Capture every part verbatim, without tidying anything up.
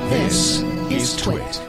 This is Twit.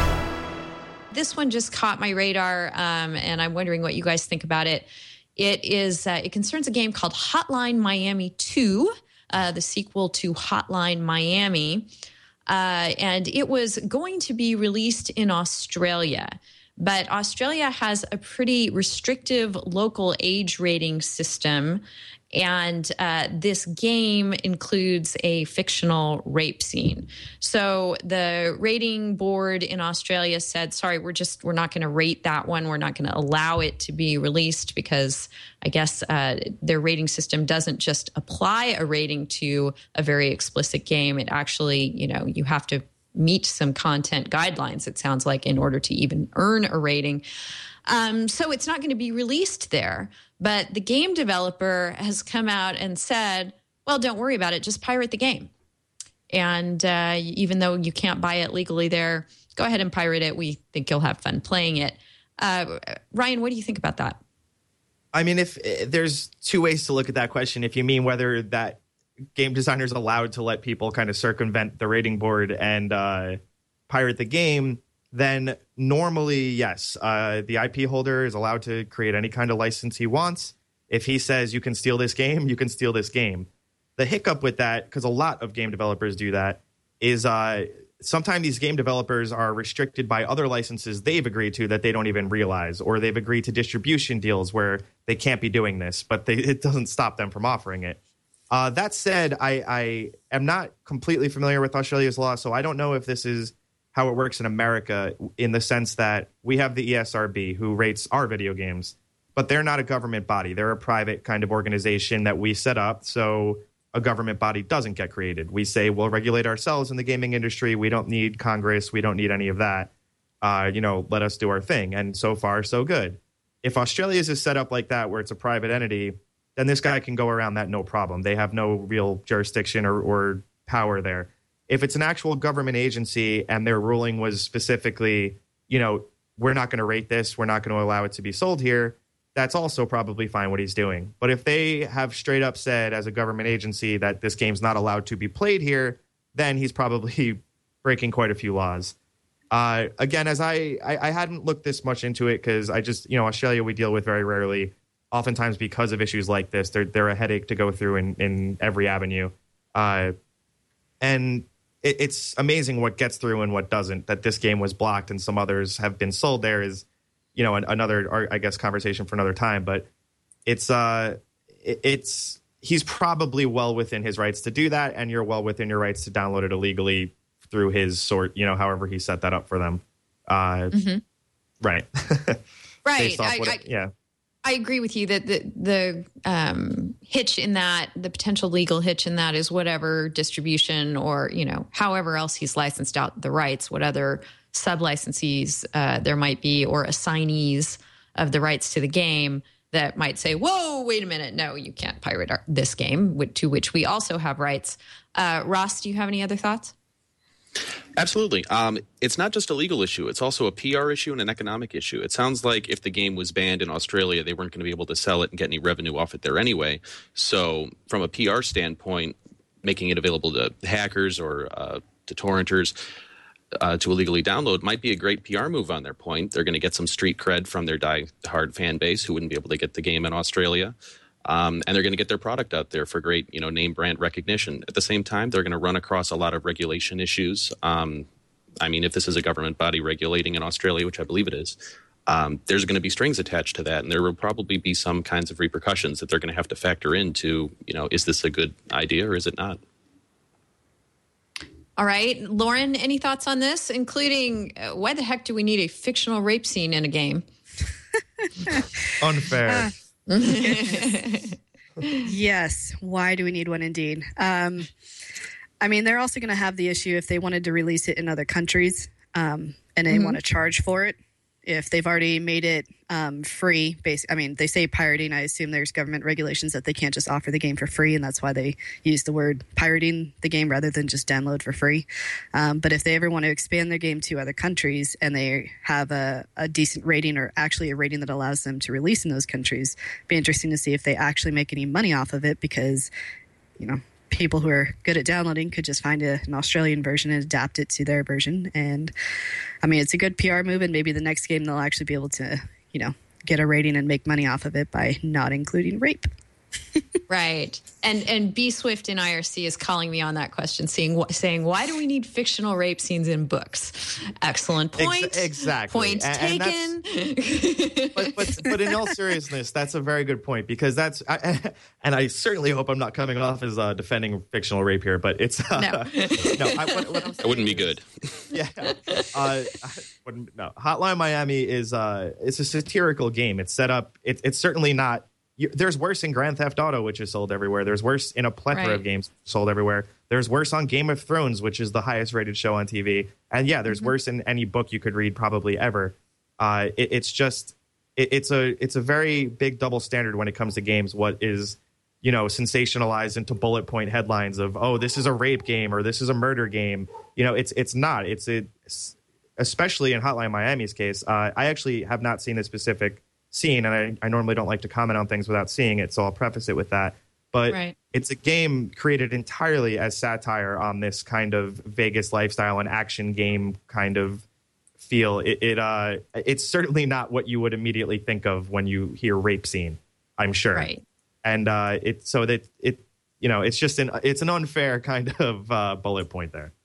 This one just caught my radar, um, and I'm wondering what you guys think about it. It is. Uh, it concerns a game called Hotline Miami two, uh, the sequel to Hotline Miami, uh, and it was going to be released in Australia. But Australia has a pretty restrictive local age rating system, and uh, this game includes a fictional rape scene. So the rating board in Australia said, sorry, we're just, we're not going to rate that one. We're not going to allow it to be released because I guess uh, their rating system doesn't just apply a rating to a very explicit game. It actually, you know, you have to meet some content guidelines, it sounds like, in order to even earn a rating. Um, so it's not going to be released there. But the game developer has come out and said, well, don't worry about it. Just pirate the game. And uh, even though you can't buy it legally there, go ahead and pirate it. We think you'll have fun playing it. Uh, Ryan, what do you think about that? I mean, if there's two ways to look at that question. If you mean whether that game designer's allowed to let people kind of circumvent the rating board and uh, pirate the game, then normally, yes, uh, the I P holder is allowed to create any kind of license he wants. If he says you can steal this game, you can steal this game. The hiccup with that, because a lot of game developers do that, is uh, sometimes these game developers are restricted by other licenses they've agreed to that they don't even realize, or they've agreed to distribution deals where they can't be doing this, but they, it doesn't stop them from offering it. Uh, that said, I, I am not completely familiar with Australia's law, so I don't know if this is how it works in America, in the sense that we have the E S R B who rates our video games, but they're not a government body. They're a private kind of organization that we set up so a government body doesn't get created. We say we'll regulate ourselves in the gaming industry. We don't need Congress. We don't need any of that. Uh, you know, let us do our thing. And so far, so good. If Australia's is set up like that, where it's a private entity, then this guy can go around that no problem. They have no real jurisdiction or, or power there. If it's an actual government agency and their ruling was specifically, you know, we're not going to rate this, we're not going to allow it to be sold here, that's also probably fine what he's doing. But if they have straight up said as a government agency that this game's not allowed to be played here, then he's probably breaking quite a few laws. Uh, again, as I, I, I hadn't looked this much into it because I just, you know, Australia we deal with very rarely. Oftentimes because of issues like this, they're, they're a headache to go through in, in every avenue. Uh, and it, it's amazing what gets through and what doesn't. That this game was blocked and some others have been sold there is, you know, an, another, I guess, conversation for another time. But it's, uh, it, it's, he's probably well within his rights to do that. And you're well within your rights to download it illegally through his sort, you know, however he set that up for them. Uh, mm-hmm. Right. Right. I, it, I, yeah. I agree with you that the, the um, hitch in that, the potential legal hitch in that is whatever distribution or, you know, however else he's licensed out the rights, what other sub-licensees uh, there might be or assignees of the rights to the game that might say, whoa, wait a minute, no, you can't pirate our, this game, to which we also have rights. Uh, Ross, do you have any other thoughts? Absolutely. Um, it's not just a legal issue. It's also a P R issue and an economic issue. It sounds like if the game was banned in Australia, they weren't going to be able to sell it and get any revenue off it there anyway. So from a P R standpoint, making it available to hackers or uh, to torrenters uh, to illegally download might be a great P R move on their point. They're going to get some street cred from their die-hard fan base who wouldn't be able to get the game in Australia. Um, and they're going to get their product out there for great, you know, name brand recognition. At the same time, they're going to run across a lot of regulation issues. Um, I mean, if this is a government body regulating in Australia, which I believe it is, um, there's going to be strings attached to that. And there will probably be some kinds of repercussions that they're going to have to factor into, you know, is this a good idea or is it not? All right. Lauren, any thoughts on this, including uh, why the heck do we need a fictional rape scene in a game? Unfair. Uh. Yes. Why do we need one indeed? Um, I mean, they're also going to have the issue if they wanted to release it in other countries um, and they mm-hmm. want to charge for it. If they've already made it um, free, basic, I mean, they say pirating. I assume there's government regulations that they can't just offer the game for free, and that's why they use the word pirating the game rather than just download for free. Um, but if they ever want to expand their game to other countries and they have a, a decent rating or actually a rating that allows them to release in those countries, it'd be interesting to see if they actually make any money off of it because, you know, people who are good at downloading could just find a, an Australian version and adapt it to their version. And I mean, it's a good P R move, and maybe the next game they'll actually be able to, you know, get a rating and make money off of it by not including rape. Right. And and B Swift in I R C is calling me on that question, saying, saying why do we need fictional rape scenes in books? Excellent point. Ex- exactly. Point and, taken. And but, but, but in all seriousness, that's a very good point, because that's, I, and I certainly hope I'm not coming off as uh, defending fictional rape here, but it's, uh, No. no, I, what, what I'm That wouldn't be saying good. is- Yeah. Uh, I wouldn't- no, Hotline Miami is, uh, it's a satirical game. It's set up, it, it's certainly not, You, there's worse in Grand Theft Auto, which is sold everywhere. There's worse in a plethora Right. of games sold everywhere. There's worse on Game of Thrones, which is the highest rated show on T V. And yeah, there's mm-hmm. worse in any book you could read probably ever. Uh, it, it's just it, it's a it's a very big double standard when it comes to games. What is, you know, sensationalized into bullet point headlines of, oh, this is a rape game or this is a murder game. You know, it's it's not. It's a, especially in Hotline Miami's case. Uh, I actually have not seen a specific scene, and I, I normally don't like to comment on things without seeing it, so I'll preface it with that. But right. It's a game created entirely as satire on this kind of Vegas lifestyle and action game kind of feel. It, it uh, it's certainly not what you would immediately think of when you hear rape scene, I'm sure. Right. And uh, it so that it you know it's just an it's an unfair kind of uh, bullet point there.